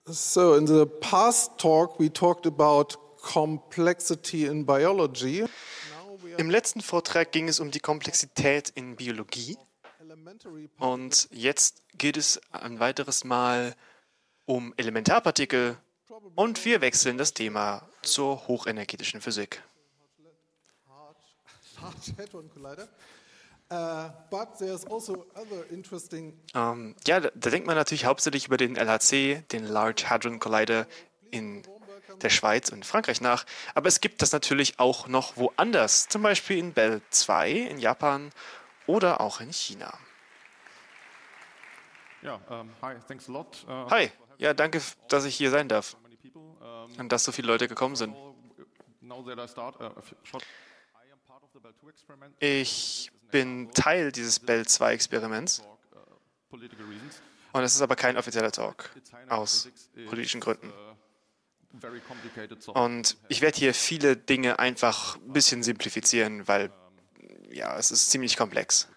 So in the past talk we talked about complexity in biology. Im letzten Vortrag ging es um die Komplexität in Biologie und jetzt geht es ein weiteres Mal um Elementarpartikel und wir wechseln das Thema zur hochenergetischen Physik. Da denkt man natürlich hauptsächlich über den LHC, den Large Hadron Collider in der Schweiz und Frankreich nach, aber es gibt das natürlich auch noch woanders, zum Beispiel in Bell 2 in Japan oder auch in China. Hi, thanks a lot. Hi, ja, danke, dass ich hier sein darf und dass so viele Leute gekommen sind. Ich bin Teil dieses Bell 2 Experiments und es ist aber kein offizieller Talk aus politischen Gründen. Und ich werde hier viele Dinge einfach ein bisschen simplifizieren, weil ja, es ist ziemlich komplex.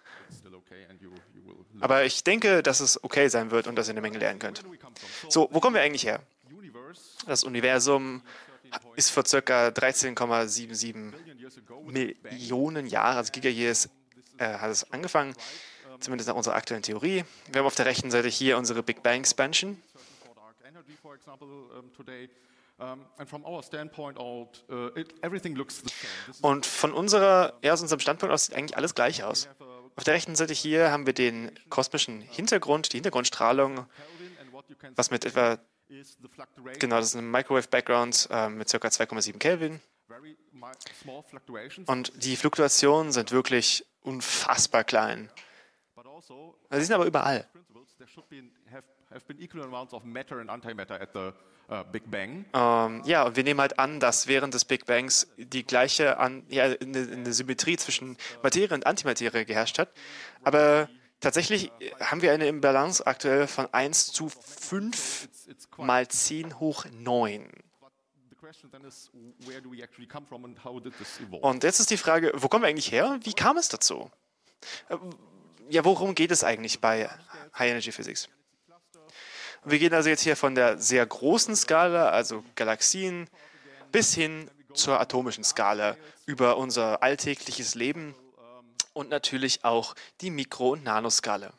Aber ich denke, dass es okay sein wird und dass ihr eine Menge lernen könnt. So, wo kommen wir eigentlich her? Das Universum ist vor ca. 13,77 Millionen Jahren, also Gigayears, hat es angefangen, zumindest nach unserer aktuellen Theorie. Wir haben auf der rechten Seite hier unsere Big Bang Expansion. Und von aus unserem Standpunkt aus sieht eigentlich alles gleich aus. Auf der rechten Seite hier haben wir den kosmischen Hintergrund, die Hintergrundstrahlung, was mit etwa, genau, das ist ein Microwave-Background mit ca. 2,7 Kelvin. Und die Fluktuationen sind wirklich unfassbar klein. Sie sind aber überall. Ja, und wir nehmen halt an, dass während des Big Bangs die gleiche eine Symmetrie zwischen Materie und Antimaterie geherrscht hat. Aber tatsächlich haben wir eine Imbalance aktuell von 1 zu 5 mal 10 hoch 9. Und jetzt ist die Frage, wo kommen wir eigentlich her? Wie kam es dazu? Ja, worum geht es eigentlich bei High Energy Physics? Wir gehen also jetzt hier von der sehr großen Skala, also Galaxien, bis hin zur atomischen Skala über unser alltägliches Leben und natürlich auch die Mikro- und Nanoskala.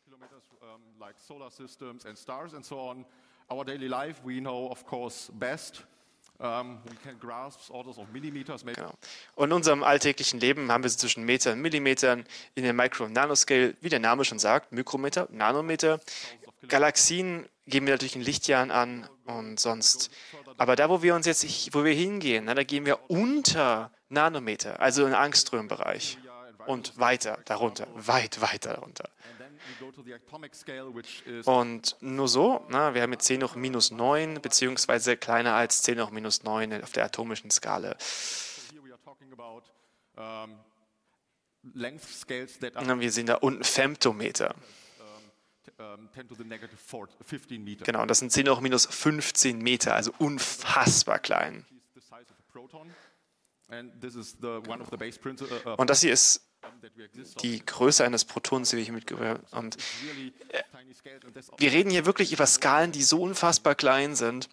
Genau. Und in unserem alltäglichen Leben haben wir so zwischen Metern und Millimetern in der Micro- und Nanoscale, wie der Name schon sagt, Mikrometer, Nanometer. Galaxien geben wir natürlich in Lichtjahren an und sonst. Aber da, wo wir hingehen, da gehen wir unter Nanometer, also in den Angström-Bereich und weiter darunter, weit weiter darunter. Und nur so, wir haben jetzt 10 hoch minus 9, beziehungsweise kleiner als 10 hoch minus 9 auf der atomischen Skala. Wir sehen da unten Femtometer. Genau, das sind 10 hoch minus 15 Meter, also unfassbar klein. Und das hier ist die Größe eines Protons, die wir hier mitgebracht haben. Und wir reden hier wirklich über Skalen, die so unfassbar klein sind,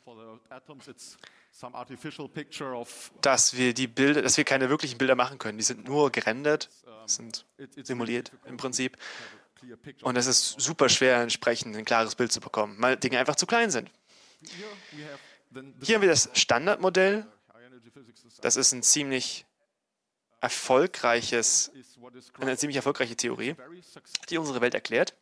dass wir keine wirklichen Bilder machen können. Die sind nur gerendert, sind simuliert im Prinzip. Und es ist super schwer, entsprechend ein klares Bild zu bekommen, weil Dinge einfach zu klein sind. Hier haben wir das Standardmodell. Das ist eine ziemlich erfolgreiche Theorie, die unsere Welt erklärt.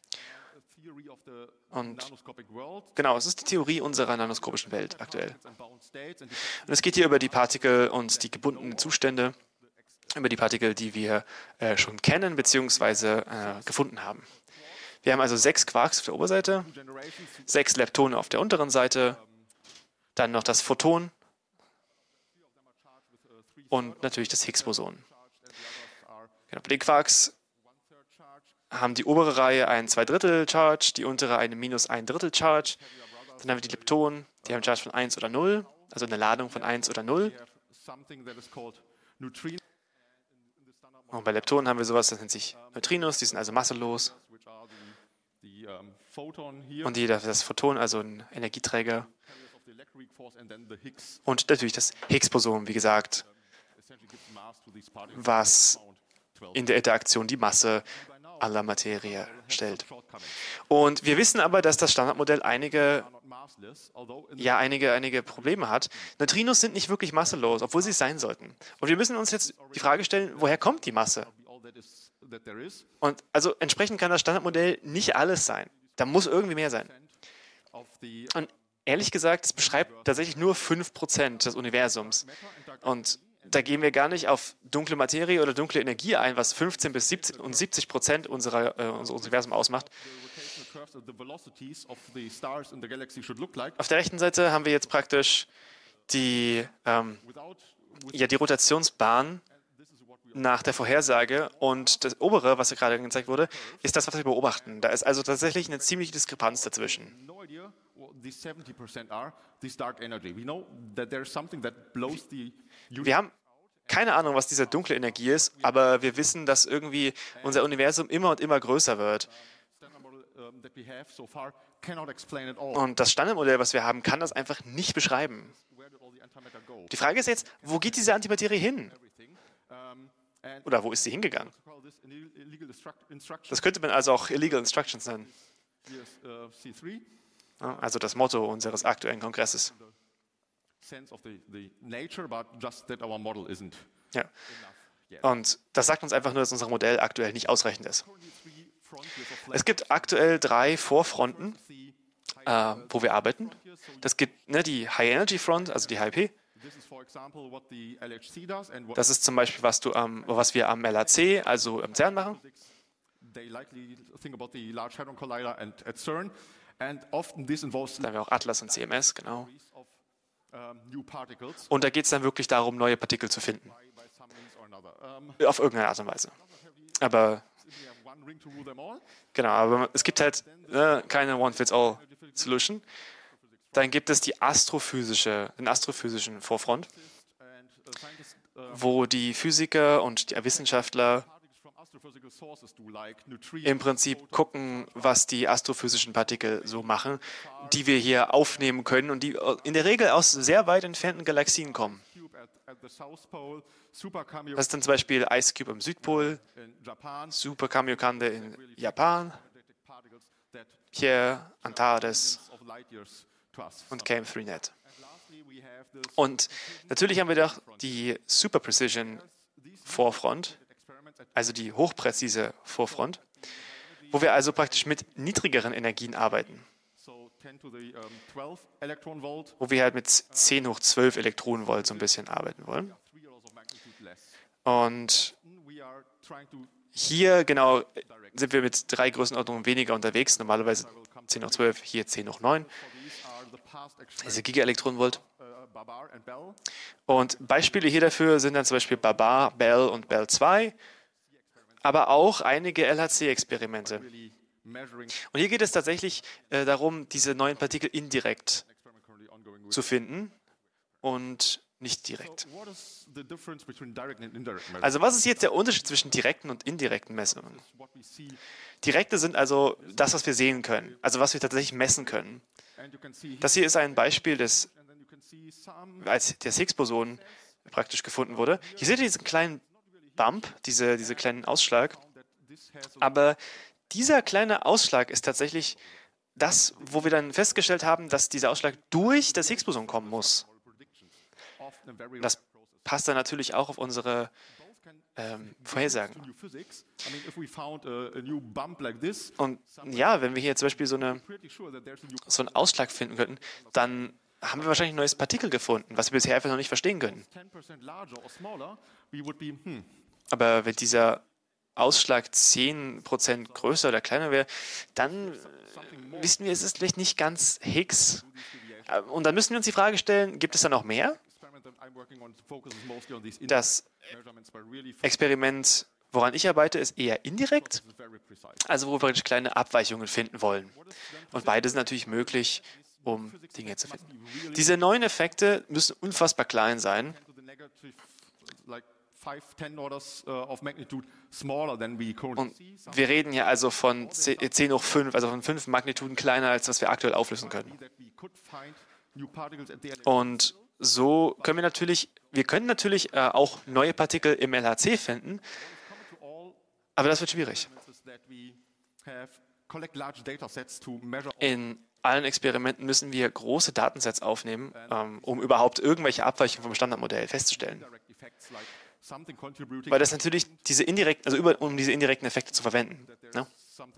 Und genau, es ist die Theorie unserer nanoskopischen Welt aktuell. Und es geht hier über die Partikel und die gebundenen Zustände, über die Partikel, die wir schon kennen bzw. gefunden haben. Wir haben also 6 Quarks auf der Oberseite, 6 Leptone auf der unteren Seite, dann noch das Photon und natürlich das Higgs-Boson. Genau, bei den Quarks haben die obere Reihe einen 2/3 Charge, die untere eine minus 1/3 Charge. Dann haben wir die Leptonen, die haben einen Charge von 1 oder 0, also eine Ladung von 1 oder 0. Und bei Leptonen haben wir sowas, das nennt sich Neutrinos, die sind also masselos. und das Photon, also ein Energieträger, und natürlich das Higgs-Boson, wie gesagt, was in der Interaktion die Masse aller Materie stellt. Und wir wissen aber, dass das Standardmodell einige Probleme hat. Neutrinos sind nicht wirklich masselos, obwohl sie es sein sollten. Und wir müssen uns jetzt die Frage stellen, woher kommt die Masse? Und also entsprechend kann das Standardmodell nicht alles sein. Da muss irgendwie mehr sein. Und ehrlich gesagt, es beschreibt tatsächlich nur 5% des Universums. Und da gehen wir gar nicht auf dunkle Materie oder dunkle Energie ein, was 15 bis 70% unseres Universums ausmacht. Auf der rechten Seite haben wir jetzt praktisch die Rotationsbahn nach der Vorhersage, und das obere, was gerade gezeigt wurde, ist das, was wir beobachten. Da ist also tatsächlich eine ziemliche Diskrepanz dazwischen. Wir haben keine Ahnung, was diese dunkle Energie ist, aber wir wissen, dass irgendwie unser Universum immer und immer größer wird. Und das Standardmodell, was wir haben, kann das einfach nicht beschreiben. Die Frage ist jetzt, wo geht diese Antimaterie hin? Oder wo ist sie hingegangen? Das könnte man also auch Illegal Instructions nennen. Also das Motto unseres aktuellen Kongresses. Ja. Und das sagt uns einfach nur, dass unser Modell aktuell nicht ausreichend ist. Es gibt aktuell 3 Vorfronten, wo wir arbeiten. Das gibt die High Energy Front, also die HIP. Das ist zum Beispiel, was wir am LHC, also im CERN machen. Dann haben wir auch Atlas und CMS, genau. Und da geht es dann wirklich darum, neue Partikel zu finden. Auf irgendeine Art und Weise. Aber es gibt halt keine One-Fits-All-Solution. Dann gibt es den astrophysischen Vorfront, wo die Physiker und die Wissenschaftler im Prinzip gucken, was die astrophysischen Partikel so machen, die wir hier aufnehmen können und die in der Regel aus sehr weit entfernten Galaxien kommen. Das ist dann zum Beispiel Ice Cube am Südpol, Super Kamiokande in Japan, hier Antares und KM3Net. Und natürlich haben wir doch die Super Precision Vorfront, also die hochpräzise Vorfront, wo wir also praktisch mit niedrigeren Energien arbeiten, wo wir halt mit 10 hoch 12 Elektronenvolt so ein bisschen arbeiten wollen. Und hier genau sind wir mit 3 Größenordnungen weniger unterwegs, normalerweise 10 hoch 12, hier 10 hoch 9, diese Gigaelektronenvolt. Und Beispiele hier dafür sind dann zum Beispiel Babar, Bell und Bell 2, aber auch einige LHC-Experimente. Und hier geht es tatsächlich darum, diese neuen Partikel indirekt zu finden und nicht direkt. Also was ist jetzt der Unterschied zwischen direkten und indirekten Messungen? Direkte sind also das, was wir sehen können, also was wir tatsächlich messen können. Das hier ist ein Beispiel, als das Higgs-Boson praktisch gefunden wurde. Hier seht ihr diesen kleinen Bump, diese kleinen Ausschlag. Aber dieser kleine Ausschlag ist tatsächlich das, wo wir dann festgestellt haben, dass dieser Ausschlag durch das Higgs-Boson kommen muss. Das passt dann natürlich auch auf unsere Vorhersagen. Und ja, wenn wir hier zum Beispiel so einen Ausschlag finden könnten, dann haben wir wahrscheinlich ein neues Partikel gefunden, was wir bisher einfach noch nicht verstehen können. Aber wenn dieser Ausschlag 10% größer oder kleiner wäre, dann wissen wir, es ist vielleicht nicht ganz Higgs. Und dann müssen wir uns die Frage stellen, gibt es da noch mehr? Das Experiment, woran ich arbeite, ist eher indirekt, also wo wir praktisch kleine Abweichungen finden wollen. Und beide sind natürlich möglich, um Dinge zu finden. Diese neuen Effekte müssen unfassbar klein sein. Und wir reden hier also von 10 hoch 5, also von 5 Magnituden kleiner, als was wir aktuell auflösen können. Und so können wir können natürlich auch neue Partikel im LHC finden, aber das wird schwierig. In allen Experimenten müssen wir große Datensets aufnehmen, um überhaupt irgendwelche Abweichungen vom Standardmodell festzustellen. Weil das natürlich um diese indirekten Effekte zu verwenden. Ne?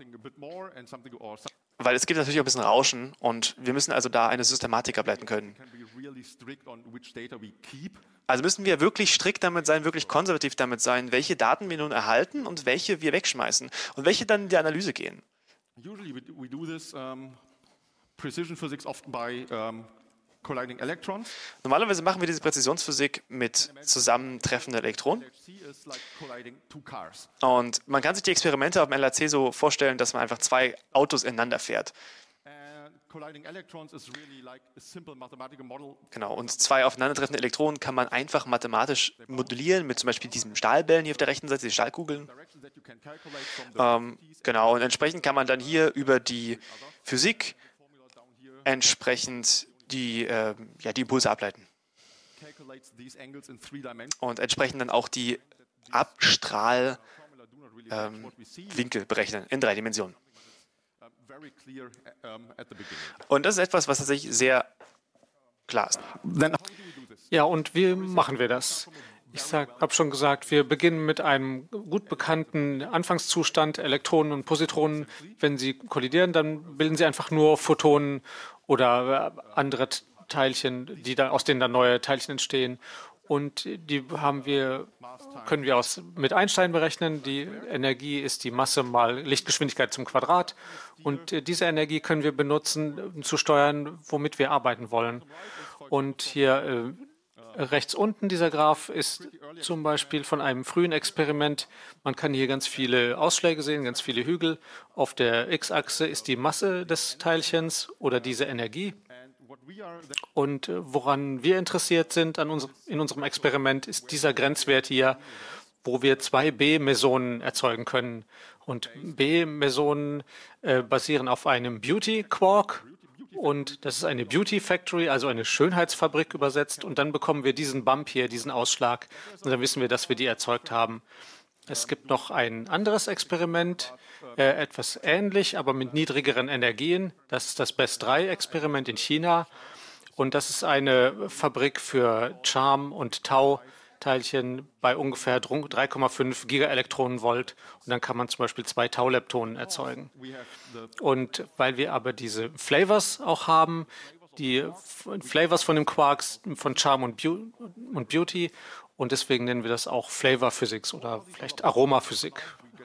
Weil es gibt natürlich auch ein bisschen Rauschen und wir müssen also da eine Systematik ableiten können. Also müssen wir wirklich strikt damit sein, wirklich konservativ damit sein, welche Daten wir nun erhalten und welche wir wegschmeißen und welche dann in die Analyse gehen. Precision physics often by colliding electrons. Normalerweise machen wir diese Präzisionsphysik mit zusammentreffenden Elektronen. Und man kann sich die Experimente auf dem LHC so vorstellen, dass man einfach 2 Autos ineinander fährt. Genau, und 2 aufeinandertreffende Elektronen kann man einfach mathematisch modellieren mit zum Beispiel diesen Stahlbällen hier auf der rechten Seite, die Stahlkugeln. Genau, und entsprechend kann man dann hier über die Physik entsprechend die Impulse ableiten. Und entsprechend dann auch die Abstrahlwinkel berechnen in 3 Dimensionen. Und das ist etwas, was tatsächlich sehr klar ist. Ja, und wie machen wir das? Ich habe schon gesagt, wir beginnen mit einem gut bekannten Anfangszustand, Elektronen und Positronen. Wenn sie kollidieren, dann bilden sie einfach nur Photonen oder andere Teilchen, aus denen dann neue Teilchen entstehen. Und die können wir mit Einstein berechnen. Die Energie ist die Masse mal Lichtgeschwindigkeit zum Quadrat. Und diese Energie können wir benutzen, um zu steuern, womit wir arbeiten wollen. Und hier rechts unten dieser Graph ist zum Beispiel von einem frühen Experiment. Man kann hier ganz viele Ausschläge sehen, ganz viele Hügel. Auf der X-Achse ist die Masse des Teilchens oder diese Energie. Und woran wir interessiert sind in unserem Experiment, ist dieser Grenzwert hier, wo wir 2 B-Mesonen erzeugen können. Und B-Mesonen basieren auf einem Beauty-Quark. Und das ist eine Beauty Factory, also eine Schönheitsfabrik übersetzt. Und dann bekommen wir diesen Bump hier, diesen Ausschlag. Und dann wissen wir, dass wir die erzeugt haben. Es gibt noch ein anderes Experiment, etwas ähnlich, aber mit niedrigeren Energien. Das ist das BESS-3-Experiment in China. Und das ist eine Fabrik für Charm- und Tau-Teilchen bei ungefähr 3,5 Gigaelektronenvolt. Und dann kann man zum Beispiel 2 Tau-Leptonen erzeugen. Und weil wir aber diese Flavors auch haben, die Flavors von dem Quarks, von Charm und Beauty, und deswegen nennen wir das auch Flavor Physics oder vielleicht Aromaphysik.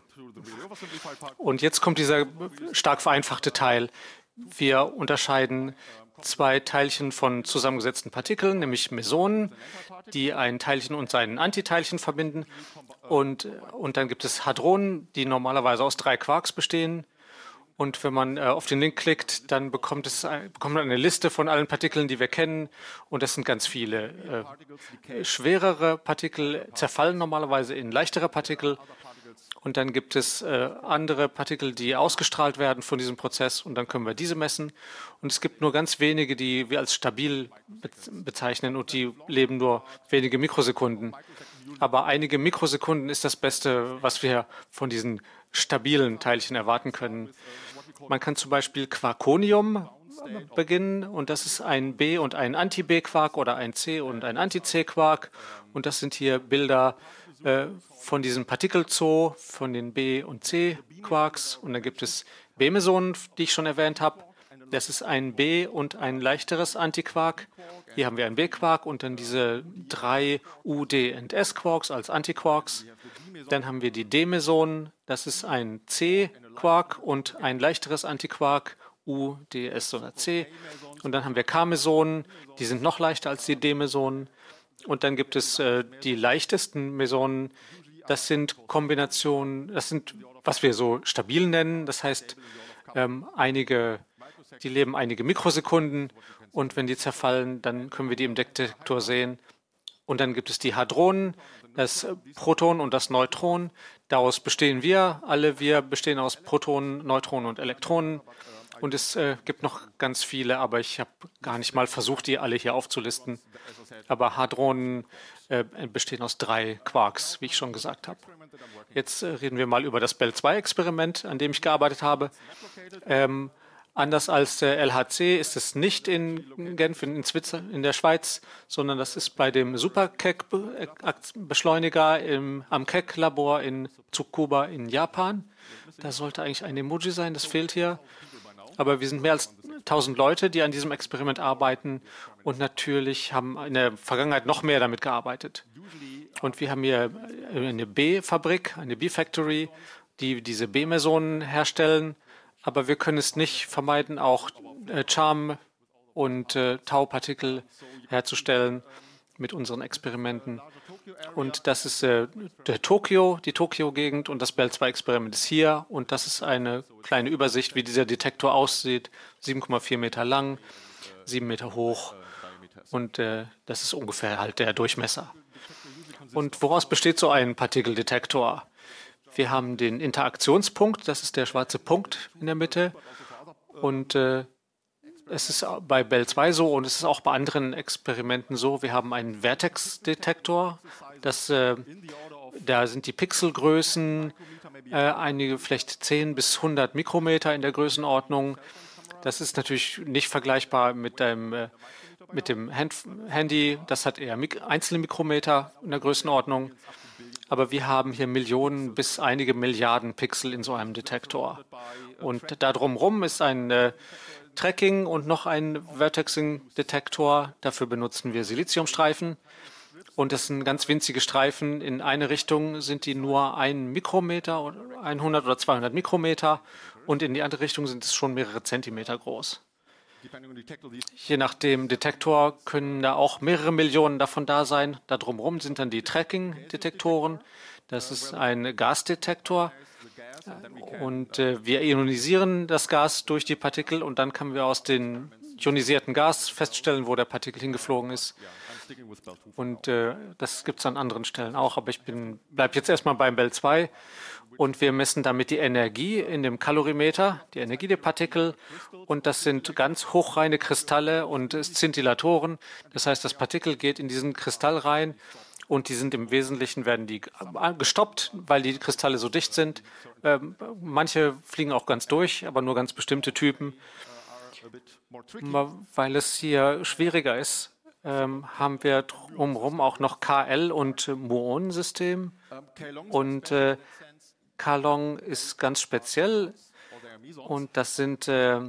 Und jetzt kommt dieser stark vereinfachte Teil. Wir unterscheiden 2 Teilchen von zusammengesetzten Partikeln, nämlich Mesonen, die ein Teilchen und seinen Antiteilchen verbinden. Und dann gibt es Hadronen, die normalerweise aus 3 Quarks bestehen. Und wenn man auf den Link klickt, dann bekommt man eine Liste von allen Partikeln, die wir kennen. Und das sind ganz viele. Schwerere Partikel zerfallen normalerweise in leichtere Partikel. Und dann gibt es andere Partikel, die ausgestrahlt werden von diesem Prozess. Und dann können wir diese messen. Und es gibt nur ganz wenige, die wir als stabil bezeichnen. Und die leben nur wenige Mikrosekunden. Aber einige Mikrosekunden ist das Beste, was wir von diesen stabilen Teilchen erwarten können. Man kann zum Beispiel Quarkonium beginnen. Und das ist ein B- und ein Anti-B-Quark oder ein C- und ein Anti-C-Quark. Und das sind hier Bilder von diesem Partikelzoo, von den B- und C-Quarks. Und dann gibt es B-Mesonen, die ich schon erwähnt habe. Das ist ein B- und ein leichteres Antiquark. Hier haben wir einen B-Quark und dann diese 3 U, D und S-Quarks als Antiquarks. Dann haben wir die D-Mesonen. Das ist ein C-Quark und ein leichteres Antiquark, U, D, S oder C. Und dann haben wir K-Mesonen. Die sind noch leichter als die D-Mesonen. Und dann gibt es die leichtesten Mesonen. Das sind Kombinationen, das sind, was wir so stabil nennen. Das heißt, die leben einige Mikrosekunden. Und wenn die zerfallen, dann können wir die im Detektor sehen. Und dann gibt es die Hadronen. das Proton und das Neutron. Daraus bestehen wir alle. Wir bestehen aus Protonen, Neutronen und Elektronen. Und es gibt noch ganz viele, aber ich habe gar nicht mal versucht, die alle hier aufzulisten. Aber Hadronen bestehen aus 3 Quarks, wie ich schon gesagt habe. Jetzt reden wir mal über das BEL-2-Experiment, an dem ich gearbeitet habe. Anders als der LHC ist es nicht in Genf, in der Schweiz, sondern das ist bei dem Super-Keck-Beschleuniger am Keck-Labor in Tsukuba in Japan. Da sollte eigentlich ein Emoji sein, das fehlt hier. Aber wir sind mehr als 1000 Leute, die an diesem Experiment arbeiten und natürlich haben in der Vergangenheit noch mehr damit gearbeitet. Und wir haben hier eine B-Fabrik, eine B-Factory, die diese B-Mesonen herstellen. Aber wir können es nicht vermeiden, auch Charm- und Tau-Partikel herzustellen mit unseren Experimenten. Und das ist die Tokio-Gegend und das BEL-2-Experiment ist hier. Und das ist eine kleine Übersicht, wie dieser Detektor aussieht. 7,4 Meter lang, 7 Meter hoch und das ist ungefähr halt der Durchmesser. Und woraus besteht so ein Partikeldetektor? Wir haben den Interaktionspunkt, das ist der schwarze Punkt in der Mitte. Und es ist bei BEL-2 so und es ist auch bei anderen Experimenten so. Wir haben einen Vertex-Detektor. Da sind die Pixelgrößen, einige vielleicht 10 bis 100 Mikrometer in der Größenordnung. Das ist natürlich nicht vergleichbar mit dem Handy. Das hat eher einzelne Mikrometer in der Größenordnung. Aber wir haben hier Millionen bis einige Milliarden Pixel in so einem Detektor. Und da drumherum ist ein Tracking und noch ein Vertexing-Detektor. Dafür benutzen wir Siliziumstreifen. Und das sind ganz winzige Streifen. In eine Richtung sind die nur 1 Mikrometer, 100 oder 200 Mikrometer. Und in die andere Richtung sind es schon mehrere Zentimeter groß. Je nach dem Detektor können da auch mehrere Millionen davon da sein. Da drumherum sind dann die Tracking-Detektoren. Das ist ein Gasdetektor. Und wir ionisieren das Gas durch die Partikel und dann können wir aus dem ionisierten Gas feststellen, wo der Partikel hingeflogen ist. Und das gibt es an anderen Stellen auch. Aber ich bleibe jetzt erstmal beim BEL-2. Und wir messen damit die Energie in dem Kalorimeter, die Energie der Partikel. Und das sind ganz hochreine Kristalle und Szintillatoren. Das heißt, das Partikel geht in diesen Kristall rein und die sind im Wesentlichen, werden die gestoppt, weil die Kristalle so dicht sind. Manche fliegen auch ganz durch, aber nur ganz bestimmte Typen. Weil es hier schwieriger ist, haben wir drumherum auch noch KL- und Muonensystem. Und Kalong ist ganz speziell und das sind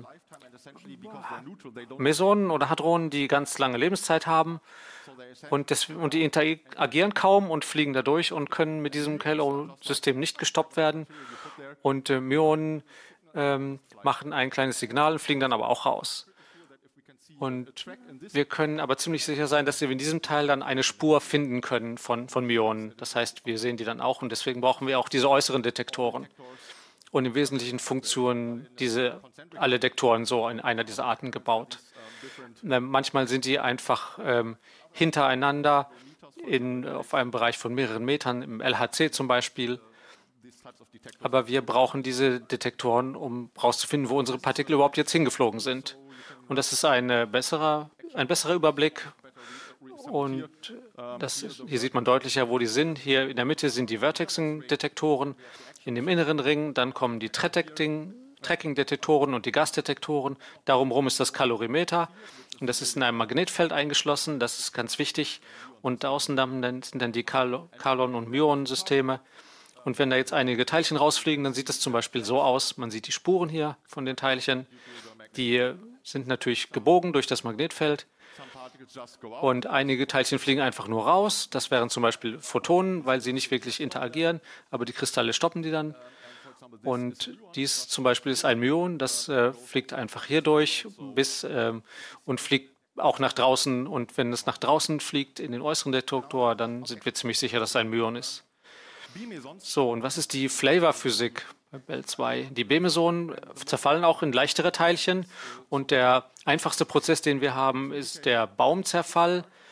Mesonen oder Hadronen, die ganz lange Lebenszeit haben und die interagieren kaum und fliegen dadurch und können mit diesem KL-System nicht gestoppt werden. Und Myonen machen ein kleines Signal und fliegen dann aber auch raus. Und wir können aber ziemlich sicher sein, dass wir in diesem Teil dann eine Spur finden können von Myonen. Das heißt, wir sehen die dann auch und deswegen brauchen wir auch diese äußeren Detektoren. Und im Wesentlichen funktionieren alle Detektoren so in einer dieser Arten gebaut. Manchmal sind die einfach hintereinander auf einem Bereich von mehreren Metern, im LHC zum Beispiel. Aber wir brauchen diese Detektoren, um herauszufinden, wo unsere Partikel überhaupt jetzt hingeflogen sind. Und das ist ein besserer Überblick. Und hier sieht man deutlicher, wo die sind. Hier in der Mitte sind die Vertexing-Detektoren. In dem inneren Ring dann kommen die Tracking-Detektoren und die Gasdetektoren. Darum ist das Kalorimeter. Und das ist in einem Magnetfeld eingeschlossen. Das ist ganz wichtig. Und außen sind dann die Kalon- und Myonen-Systeme. Und wenn da jetzt einige Teilchen rausfliegen, dann sieht das zum Beispiel so aus. Man sieht die Spuren hier von den Teilchen. Die sind natürlich gebogen durch das Magnetfeld. Und einige Teilchen fliegen einfach nur raus. Das wären zum Beispiel Photonen, weil sie nicht wirklich interagieren, aber die Kristalle stoppen die dann. Und dies zum Beispiel ist ein Myon, das fliegt einfach hier durch und fliegt auch nach draußen. Und wenn es nach draußen fliegt in den äußeren Detektor, dann sind wir ziemlich sicher, dass es ein Myon ist. So, und was ist die Flavorphysik bei BEL-2? Die B-Mesonen zerfallen auch in leichtere Teilchen und der einfachste Prozess, den wir haben, ist der Baumzerfall.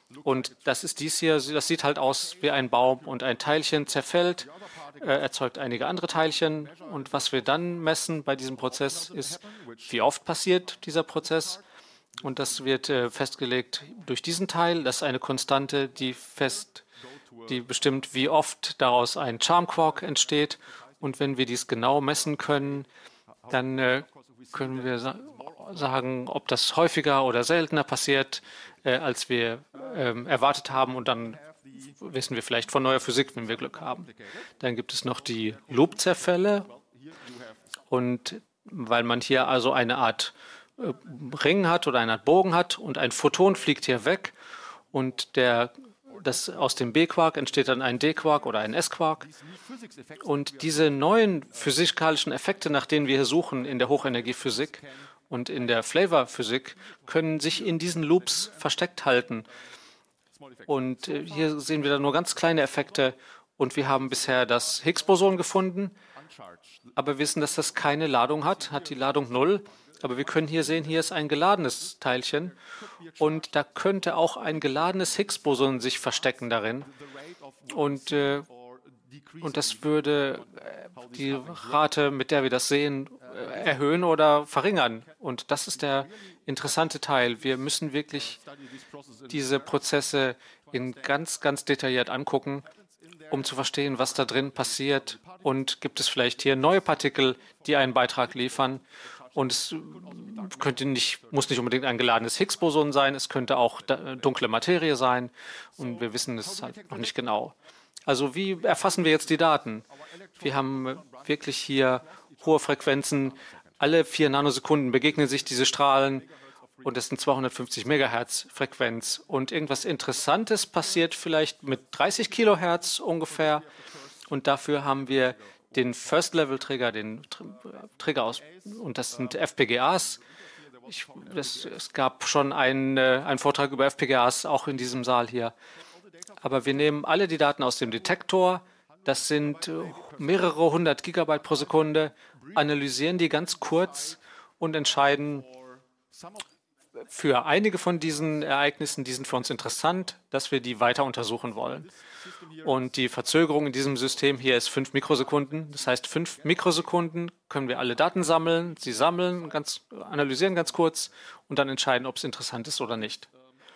Und das ist dies hier, das sieht halt aus wie ein Baum und ein Teilchen zerfällt, erzeugt einige andere Teilchen. Und was wir dann messen bei diesem Prozess ist, wie oft passiert dieser Prozess. Und das wird festgelegt durch diesen Teil. Das ist eine Konstante, die bestimmt, wie oft daraus ein Charm-Quark entsteht. Und wenn wir dies genau messen können, dann können wir sagen, ob das häufiger oder seltener passiert, als wir erwartet haben. Und dann wissen wir vielleicht von neuer Physik, wenn wir Glück haben. Dann gibt es noch die Loop-Zerfälle. Und weil man hier also eine Art Ring hat oder eine Art Bogen hat und ein Photon fliegt hier weg und aus dem B-Quark entsteht dann ein D-Quark oder ein S-Quark. Und diese neuen physikalischen Effekte, nach denen wir hier suchen in der Hochenergiephysik und in der Flavorphysik, können sich in diesen Loops versteckt halten. Und hier sehen wir dann nur ganz kleine Effekte. Und wir haben bisher das Higgs-Boson gefunden, aber wir wissen, dass das keine Ladung hat die Ladung 0. Aber wir können hier sehen, hier ist ein geladenes Teilchen. Und da könnte auch ein geladenes Higgs-Boson sich verstecken darin. Und das würde die Rate, mit der wir das sehen, erhöhen oder verringern. Und das ist der interessante Teil. Wir müssen wirklich diese Prozesse ganz, ganz detailliert angucken, um zu verstehen, was da drin passiert. Und gibt es vielleicht hier neue Partikel, die einen Beitrag liefern? Und es muss nicht unbedingt ein geladenes Higgs-Boson sein, es könnte auch dunkle Materie sein. Und wir wissen es halt noch nicht genau. Also wie erfassen wir jetzt die Daten? Wir haben wirklich hier hohe Frequenzen. Alle 4 Nanosekunden begegnen sich diese Strahlen. Und das sind 250 Megahertz Frequenz. Und irgendwas Interessantes passiert vielleicht mit 30 Kilohertz ungefähr. Und dafür haben wir den First-Level-Trigger, den Trigger und das sind FPGAs. Es gab schon einen Vortrag über FPGAs, auch in diesem Saal hier. Aber wir nehmen alle die Daten aus dem Detektor. Das sind mehrere 100 Gigabyte pro Sekunde, analysieren die ganz kurz und entscheiden, für einige von diesen Ereignissen, die sind für uns interessant, dass wir die weiter untersuchen wollen. Und die Verzögerung in diesem System hier ist 5 Mikrosekunden. Das heißt, 5 Mikrosekunden können wir alle Daten sammeln. Sie analysieren ganz kurz und dann entscheiden, ob es interessant ist oder nicht.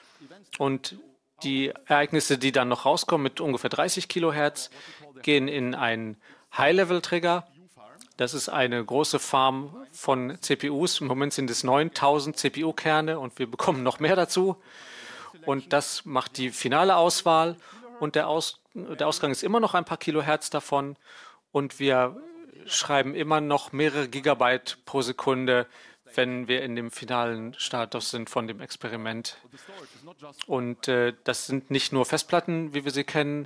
Und die Ereignisse, die dann noch rauskommen mit ungefähr 30 Kilohertz, gehen in einen High-Level-Trigger. Das ist eine große Farm von CPUs. Im Moment sind es 9000 CPU-Kerne und wir bekommen noch mehr dazu. Und das macht die finale Auswahl. Und der Ausgang ist immer noch ein paar Kilohertz davon. Und wir schreiben immer noch mehrere Gigabyte pro Sekunde, wenn wir in dem finalen Status sind von dem Experiment. Und das sind nicht nur Festplatten, wie wir sie kennen,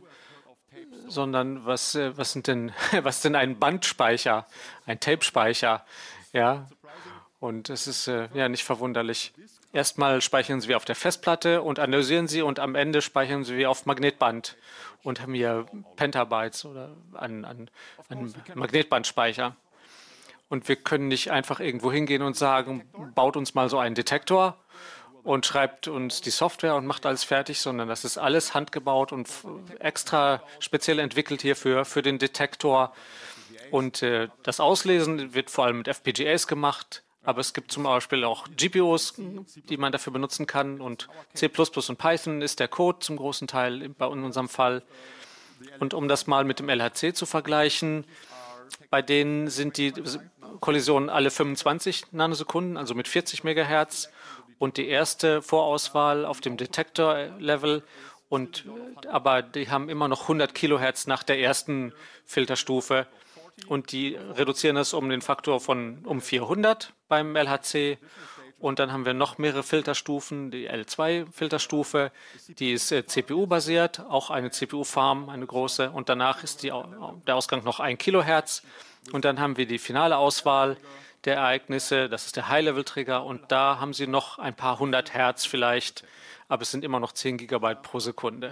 sondern was ist denn ein Bandspeicher, ein Tape-Speicher, ja? Und es ist nicht verwunderlich. Erstmal speichern Sie auf der Festplatte und analysieren Sie und am Ende speichern Sie auf Magnetband und haben hier Petabytes oder an Magnetbandspeicher. Und wir können nicht einfach irgendwo hingehen und sagen, baut uns mal so einen Detektor und schreibt uns die Software und macht alles fertig, sondern das ist alles handgebaut und extra speziell entwickelt hierfür, für den Detektor. Und das Auslesen wird vor allem mit FPGAs gemacht, aber es gibt zum Beispiel auch GPUs, die man dafür benutzen kann. Und C++ und Python ist der Code zum großen Teil in unserem Fall. Und um das mal mit dem LHC zu vergleichen, bei denen sind die Kollisionen alle 25 Nanosekunden, also mit 40 Megahertz. Und die erste Vorauswahl auf dem Detektor-Level. Aber die haben immer noch 100 Kilohertz nach der ersten Filterstufe. Und die reduzieren das um den Faktor um 400 beim LHC. Und dann haben wir noch mehrere Filterstufen. Die L2-Filterstufe, die ist CPU-basiert, auch eine CPU-Farm, eine große. Und danach ist der Ausgang noch 1 Kilohertz. Und dann haben wir die finale Auswahl der Ereignisse, das ist der High-Level-Trigger. Und da haben Sie noch ein paar 100 Hertz vielleicht, aber es sind immer noch 10 Gigabyte pro Sekunde.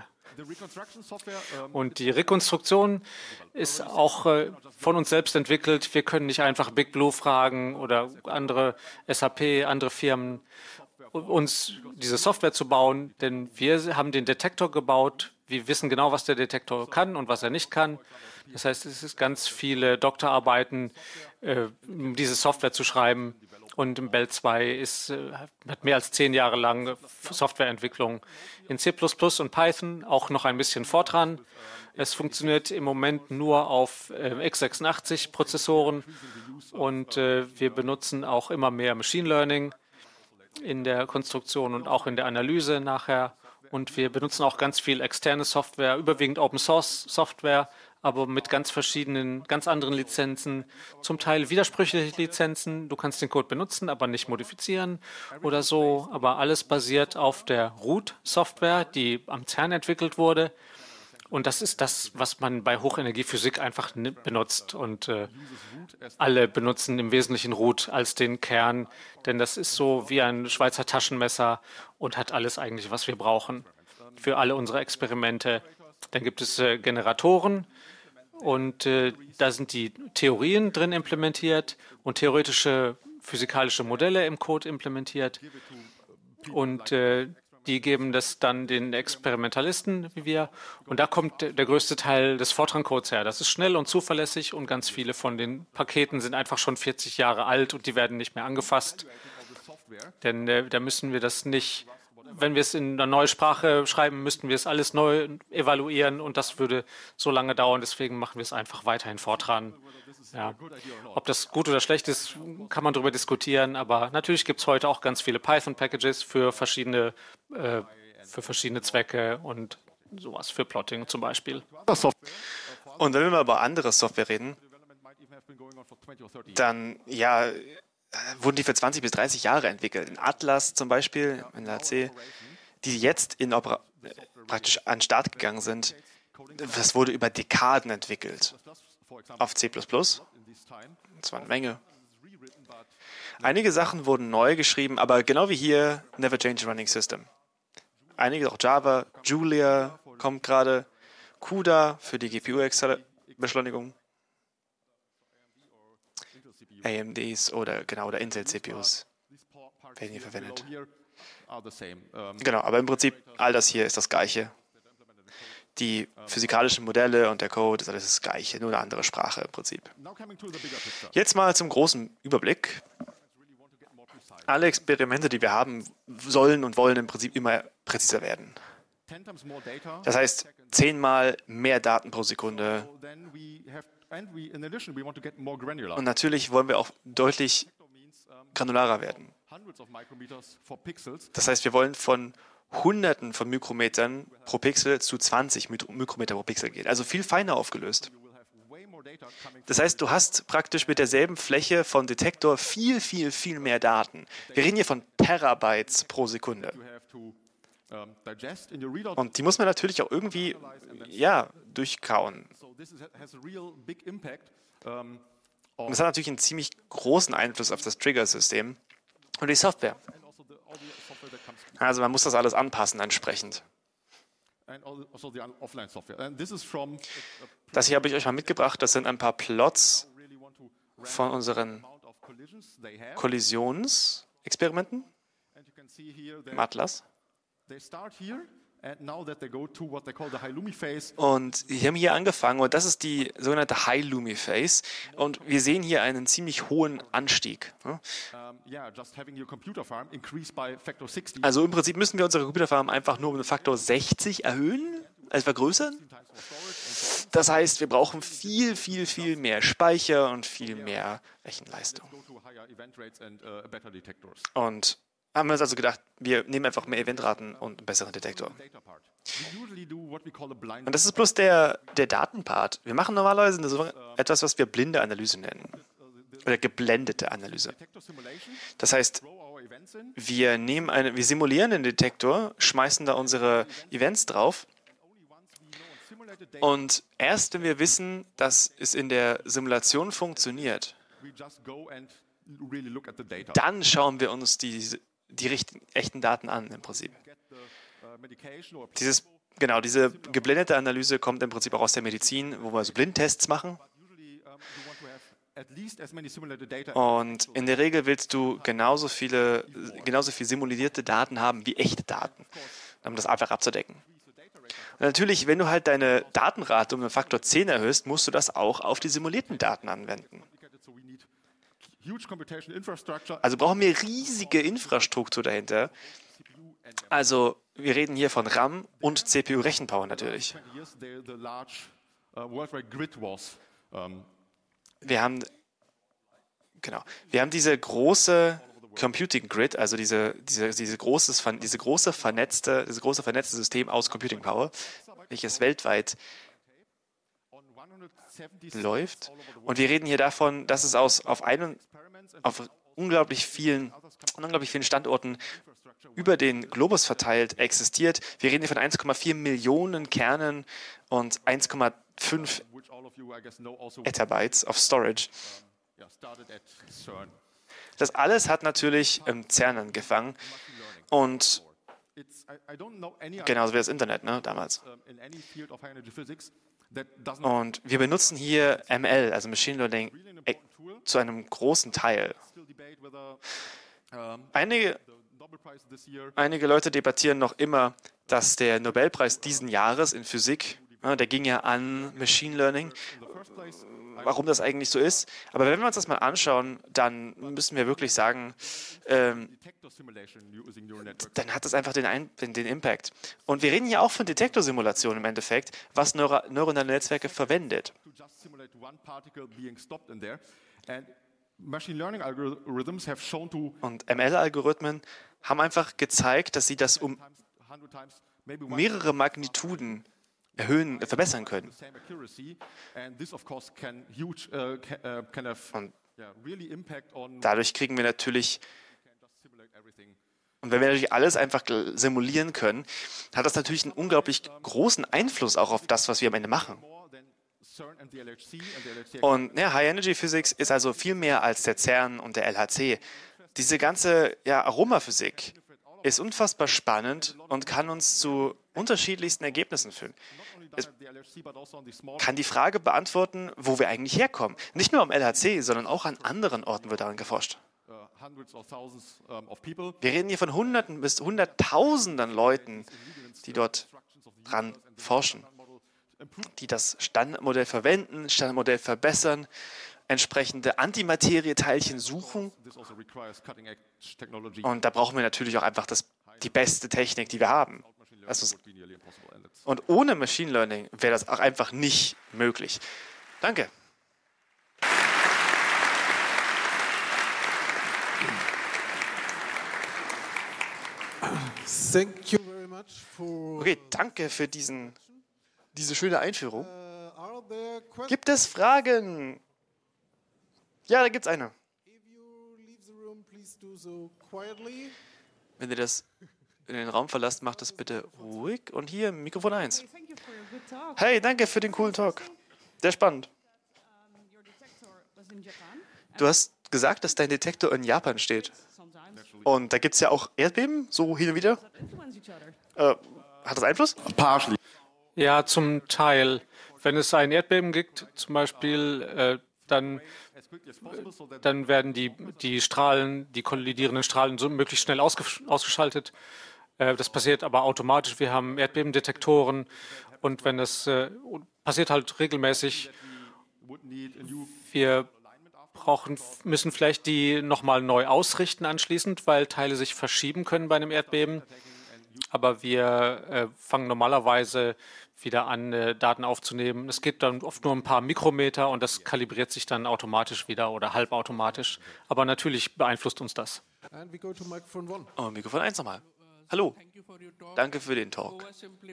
Und die Rekonstruktion ist auch von uns selbst entwickelt. Wir können nicht einfach Big Blue fragen oder andere SAP, andere Firmen. uns diese Software zu bauen, denn wir haben den Detektor gebaut. Wir wissen genau, was der Detektor kann und was er nicht kann. Das heißt, es ist ganz viele Doktorarbeiten, um diese Software zu schreiben. Und im Bell 2 hat mehr als 10 Jahre lang Softwareentwicklung in C++ und Python, auch noch ein bisschen Fortran. Es funktioniert im Moment nur auf x86-Prozessoren und wir benutzen auch immer mehr Machine Learning in der Konstruktion und auch in der Analyse nachher. Und wir benutzen auch ganz viel externe Software, überwiegend Open Source Software, aber mit ganz verschiedenen, ganz anderen Lizenzen, zum Teil widersprüchliche Lizenzen. Du kannst den Code benutzen, aber nicht modifizieren oder so. Aber alles basiert auf der Root-Software, die am CERN entwickelt wurde. Und das ist das, was man bei Hochenergiephysik einfach benutzt. Und alle benutzen im Wesentlichen Root als den Kern, denn das ist so wie ein Schweizer Taschenmesser und hat alles eigentlich, was wir brauchen für alle unsere Experimente. Dann gibt es Generatoren und da sind die Theorien drin implementiert und theoretische physikalische Modelle im Code implementiert. Und die geben das dann den Experimentalisten wie wir. Und da kommt der größte Teil des Fortran-Codes her. Das ist schnell und zuverlässig und ganz viele von den Paketen sind einfach schon 40 Jahre alt und die werden nicht mehr angefasst. Denn da müssen wir das nicht, wenn wir es in einer neuen Sprache schreiben, müssten wir es alles neu evaluieren und das würde so lange dauern. Deswegen machen wir es einfach weiterhin Fortran. Ja. Ob das gut oder schlecht ist, kann man darüber diskutieren, aber natürlich gibt es heute auch ganz viele Python-Packages für verschiedene Zwecke und sowas, für Plotting zum Beispiel. Und wenn wir mal über andere Software reden, dann ja, wurden die für 20 bis 30 Jahre entwickelt. In Atlas zum Beispiel, in AC, die jetzt praktisch an den Start gegangen sind. Das wurde über Dekaden entwickelt. Auf C++. Das war eine Menge. Einige Sachen wurden neu geschrieben, aber genau wie hier, never change a running system. Einige auch Java, Julia kommt gerade, CUDA für die GPU-Beschleunigung, AMDs oder Intel-CPUs werden hier verwendet. Genau, aber im Prinzip all das hier ist das Gleiche. Die physikalischen Modelle und der Code ist alles das Gleiche, nur eine andere Sprache im Prinzip. Jetzt mal zum großen Überblick. Alle Experimente, die wir haben, sollen und wollen im Prinzip immer präziser werden. Das heißt, 10-mal mehr Daten pro Sekunde. Und natürlich wollen wir auch deutlich granularer werden. Das heißt, wir wollen von Hunderten von Mikrometern pro Pixel zu 20 Mikrometer pro Pixel gehen, also viel feiner aufgelöst. Das heißt, du hast praktisch mit derselben Fläche von Detektor viel, viel, viel mehr Daten. Wir reden hier von Terabytes pro Sekunde. Und die muss man natürlich auch irgendwie, durchkauen. Und das hat natürlich einen ziemlich großen Einfluss auf das Trigger-System und die Software. Also man muss das alles anpassen entsprechend. Das hier habe ich euch mal mitgebracht. Das sind ein paar Plots von unseren Kollisionsexperimenten im Atlas. Und wir haben hier angefangen und das ist die sogenannte High-Lumi-Phase und wir sehen hier einen ziemlich hohen Anstieg. Also im Prinzip müssen wir unsere Computerfarm einfach nur um den Faktor 60 erhöhen, also vergrößern. Das heißt, wir brauchen viel, viel, viel mehr Speicher und viel mehr Rechenleistung. Und haben wir uns also gedacht, wir nehmen einfach mehr Eventraten und einen besseren Detektor. Und das ist bloß der Datenpart. Wir machen normalerweise etwas, was wir blinde Analyse nennen. Oder geblendete Analyse. Das heißt, wir simulieren den Detektor, schmeißen da unsere Events drauf. Und erst wenn wir wissen, dass es in der Simulation funktioniert, dann schauen wir uns die echten Daten an im Prinzip. Diese geblendete Analyse kommt im Prinzip auch aus der Medizin, wo wir so Blindtests machen. Und in der Regel willst du genauso viel simulierte Daten haben wie echte Daten, um das einfach abzudecken. Und natürlich, wenn du halt deine Datenrate um einen Faktor 10 erhöhst, musst du das auch auf die simulierten Daten anwenden. Also brauchen wir riesige Infrastruktur dahinter. Also wir reden hier von RAM und CPU-Rechenpower natürlich. Wir haben diese große Computing Grid, also dieses große vernetzte System aus Computing Power, welches weltweit läuft. Und wir reden hier davon, dass es auf unglaublich vielen Standorten über den Globus verteilt existiert. Wir reden hier von 1,4 Millionen Kernen und 1,5 Exabytes of Storage. Das alles hat natürlich im CERN angefangen und genauso wie das Internet, ne, damals. Und wir benutzen hier ML, also Machine Learning, zu einem großen Teil. Einige Leute debattieren noch immer, dass der Nobelpreis diesen Jahres in Physik, der ging ja an Machine Learning, warum das eigentlich so ist. Aber wenn wir uns das mal anschauen, dann müssen wir wirklich sagen, dann hat das einfach den Impact. Und wir reden hier auch von Detektorsimulation im Endeffekt, was neuronale Netzwerke verwendet. Und ML-Algorithmen haben einfach gezeigt, dass sie das um mehrere Magnituden verbessern können. Und dadurch kriegen wir natürlich, und wenn wir natürlich alles einfach simulieren können, hat das natürlich einen unglaublich großen Einfluss auch auf das, was wir am Ende machen. Und High Energy Physics ist also viel mehr als der CERN und der LHC. Diese ganze Aromaphysik ist unfassbar spannend und kann uns zu unterschiedlichsten Ergebnissen führen. Es kann die Frage beantworten, wo wir eigentlich herkommen. Nicht nur am LHC, sondern auch an anderen Orten wird daran geforscht. Wir reden hier von Hunderten bis Hunderttausenden Leuten, die dort dran forschen, die das Standardmodell verwenden, Standardmodell verbessern, entsprechende Antimaterieteilchen suchen. Und da brauchen wir natürlich auch einfach die beste Technik, die wir haben. Und ohne Machine Learning wäre das auch einfach nicht möglich. Danke. Thank you very much for Okay, danke für diese schöne Einführung. Gibt es Fragen? Ja, da gibt es eine. Wenn ihr das in den Raum verlasst, macht das bitte ruhig. Und hier, Mikrofon 1. Hey, danke für den coolen Talk. Sehr spannend. Du hast gesagt, dass dein Detektor in Japan steht. Und da gibt es ja auch Erdbeben, so hin und wieder. Hat das Einfluss? Ja, zum Teil. Wenn es ein Erdbeben gibt, zum Beispiel, dann werden die Strahlen, die kollidierenden Strahlen so möglichst schnell ausgeschaltet. Das passiert aber automatisch. Wir haben Erdbebendetektoren und wenn das passiert halt regelmäßig, wir müssen vielleicht die nochmal neu ausrichten anschließend, weil Teile sich verschieben können bei einem Erdbeben. Aber wir fangen normalerweise wieder an, Daten aufzunehmen. Es geht dann oft nur ein paar Mikrometer und das kalibriert sich dann automatisch wieder oder halbautomatisch. Aber natürlich beeinflusst uns das. Oh, Mikrofon 1 nochmal. Hallo. Danke für den Talk.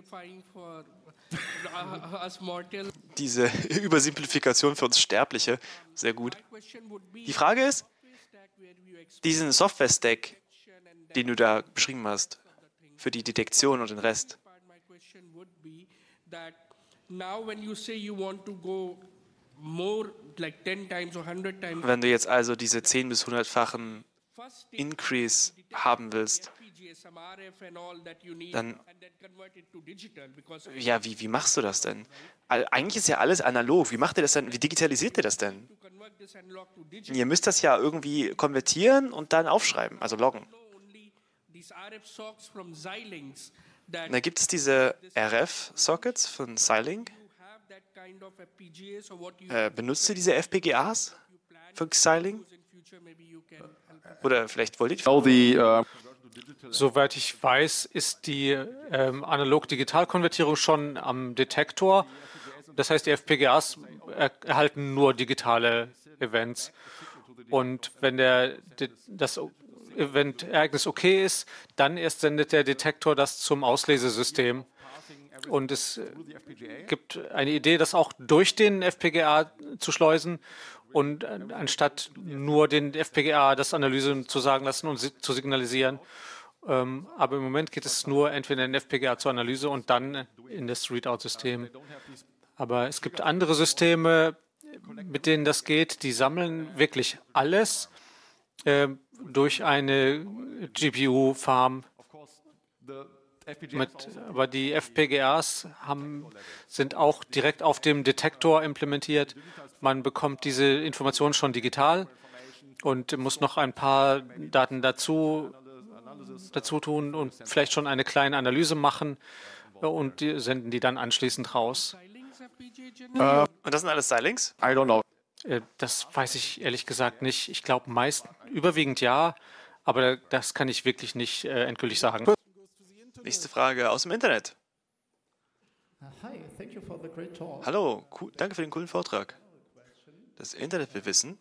Diese Übersimplifikation für uns Sterbliche, sehr gut. Die Frage ist, diesen Software-Stack, den du da beschrieben hast, für die Detektion und den Rest. Wenn du jetzt also diese 10- bis 100-fachen Increase haben willst, dann, ja, wie machst du das denn? Eigentlich ist ja alles analog. Wie macht ihr das denn? Wie digitalisiert ihr das denn? Ihr müsst das ja irgendwie konvertieren und dann aufschreiben, also loggen. Da gibt es diese RF-Sockets von Xilinx. Benutzt ihr diese FPGAs für Xilinx? Oder vielleicht wolltet ihr? Soweit ich weiß, ist die Analog-Digital-Konvertierung schon am Detektor. Das heißt, die FPGAs erhalten nur digitale Events. Und wenn das Event-Ereignis okay ist, dann erst sendet der Detektor das zum Auslesesystem. Und es gibt eine Idee, das auch durch den FPGA zu schleusen und anstatt nur den FPGA das Analyse zu sagen lassen und zu signalisieren. Aber im Moment geht es nur entweder in den FPGA zur Analyse und dann in das Readout-System. Aber es gibt andere Systeme, mit denen das geht, die sammeln wirklich alles durch eine GPU-Farm. Aber die FPGAs sind auch direkt auf dem Detektor implementiert. Man bekommt diese Informationen schon digital und muss noch ein paar Daten dazu tun und vielleicht schon eine kleine Analyse machen und senden die dann anschließend raus. Und das sind alles Xilinx? I don't know. Das weiß ich ehrlich gesagt nicht. Ich glaube überwiegend ja, aber das kann ich wirklich nicht endgültig sagen. Nächste Frage aus dem Internet. Hallo, danke für den coolen Vortrag. Das Internet will wissen,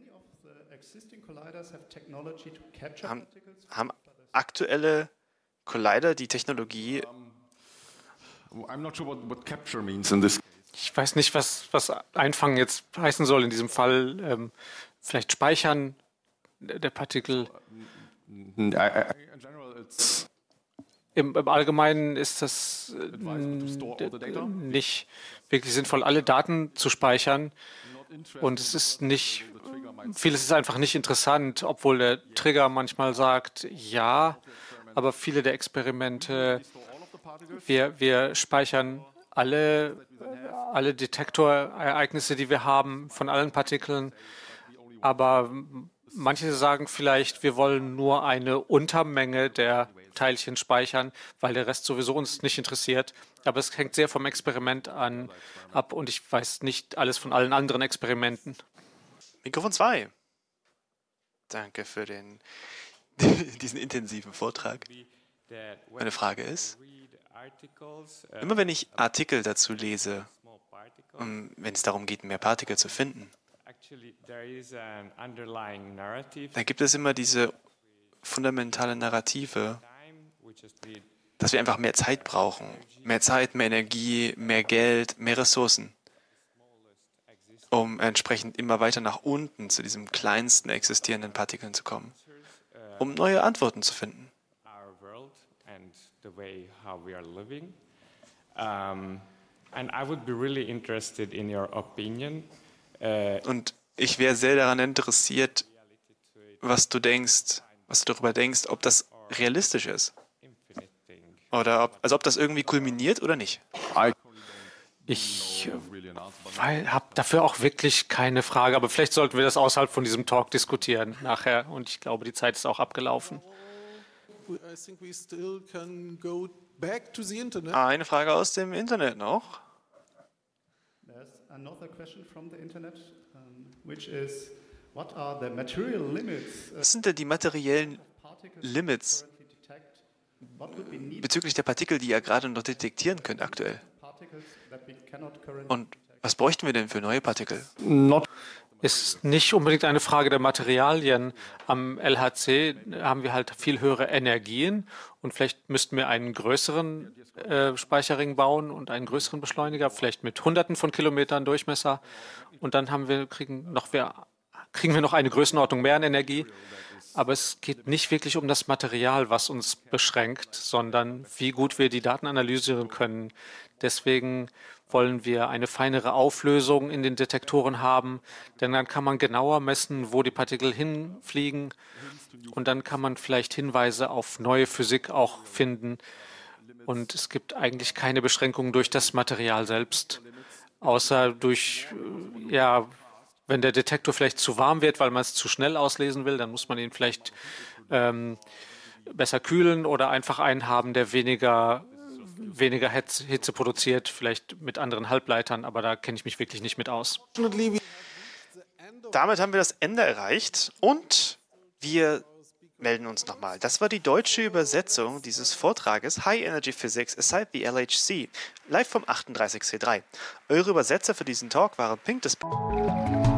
haben aktuelle Collider die Technologie? I'm not sure what capture means in this. Ich weiß nicht, was Einfangen jetzt heißen soll in diesem Fall. Vielleicht Speichern der Partikel. In general, it's Im Allgemeinen ist das nicht wirklich sinnvoll, alle Daten zu speichern. Und es ist nicht, vieles ist einfach nicht interessant, obwohl der Trigger manchmal sagt, ja, aber viele der Experimente, wir speichern alle Detektorereignisse, die wir haben, von allen Partikeln. Aber manche sagen vielleicht, wir wollen nur eine Untermenge der Teilchen speichern, weil der Rest sowieso uns nicht interessiert. Aber es hängt sehr vom Experiment ab und ich weiß nicht alles von allen anderen Experimenten. Mikrofon 2. Danke für diesen intensiven Vortrag. Meine Frage ist, immer wenn ich Artikel dazu lese, wenn es darum geht, mehr Partikel zu finden, da gibt es immer diese fundamentale Narrative, dass wir einfach mehr Zeit brauchen. Mehr Zeit, mehr Energie, mehr Geld, mehr Ressourcen, um entsprechend immer weiter nach unten zu diesem kleinsten existierenden Partikeln zu kommen, um neue Antworten zu finden. Und ich wäre sehr daran interessiert, was du darüber denkst, ob das realistisch ist. Oder ob das irgendwie kulminiert oder nicht. Ich habe dafür auch wirklich keine Frage, aber vielleicht sollten wir das außerhalb von diesem Talk diskutieren nachher. Und ich glaube, die Zeit ist auch abgelaufen. Eine Frage aus dem Internet noch. Was sind denn die materiellen Limits bezüglich der Partikel, die ihr gerade noch detektieren könnt aktuell? Und was bräuchten wir denn für neue Partikel? Ist nicht unbedingt eine Frage der Materialien. Am LHC haben wir halt viel höhere Energien und vielleicht müssten wir einen größeren Speicherring bauen und einen größeren Beschleuniger, vielleicht mit Hunderten von Kilometern Durchmesser. Und dann kriegen wir noch eine Größenordnung mehr an Energie. Aber es geht nicht wirklich um das Material, was uns beschränkt, sondern wie gut wir die Daten analysieren können. Deswegen Wollen wir eine feinere Auflösung in den Detektoren haben? Denn dann kann man genauer messen, wo die Partikel hinfliegen. Und dann kann man vielleicht Hinweise auf neue Physik auch finden. Und es gibt eigentlich keine Beschränkungen durch das Material selbst, außer durch, wenn der Detektor vielleicht zu warm wird, weil man es zu schnell auslesen will, dann muss man ihn vielleicht besser kühlen oder einfach einen haben, der weniger Hitze produziert, vielleicht mit anderen Halbleitern, aber da kenne ich mich wirklich nicht mit aus. Damit haben wir das Ende erreicht und wir melden uns nochmal. Das war die deutsche Übersetzung dieses Vortrages High Energy Physics Aside the LHC, live vom 38C3. Eure Übersetzer für diesen Talk waren Pink